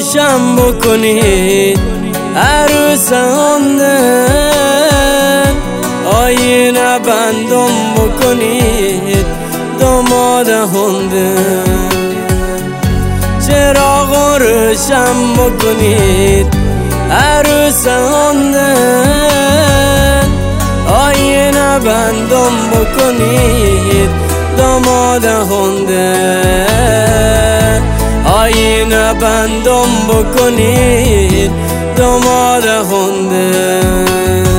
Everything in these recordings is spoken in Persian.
روشن بکنید عروس هندن، آینه بندم بکنید داماد هندن، چراغ روشن بکنید عروس هندن، آینه بندم بکنید داماد هندن، آینه بندم بکنید داماد هندن.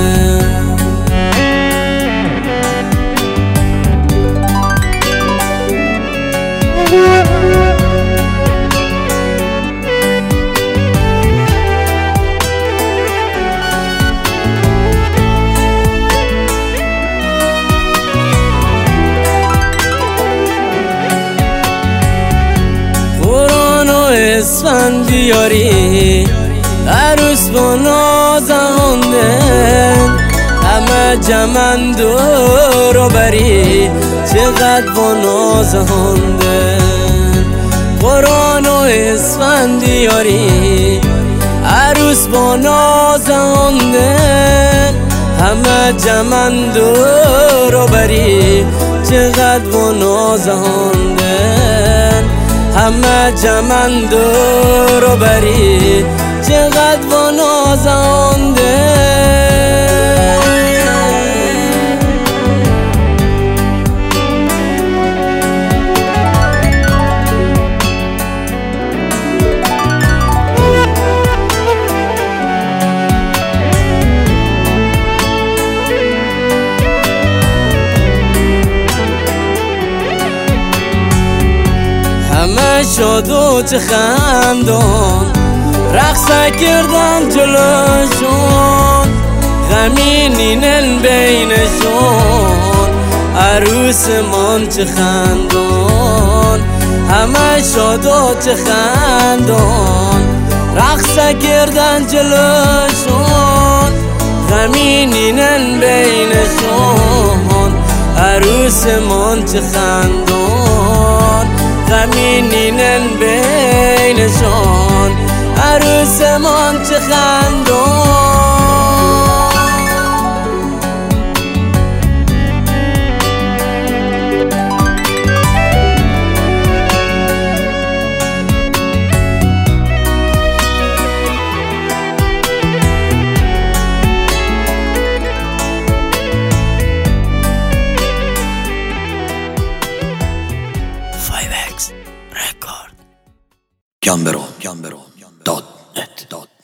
اسفند بیاری عروس با نازندن، همه جمن دورو بری چقدر با نازندن، قرآن و اسفند بیاری عروس با نازندن، همه جمن دورو بری چقدر با نازندن، همه جمن دورو بری چقدر با نازنده. همه شاد و چه خندان رقصه کردن جلوشون، غمینینن بینشون عروس من چه خندان، همه شاد و چه خندان رقصه کردن جلوشون، غمینینن بینشون عروس من چه خندان، غمینینن بینشان عروس من چه خندان. Record. Gambero.net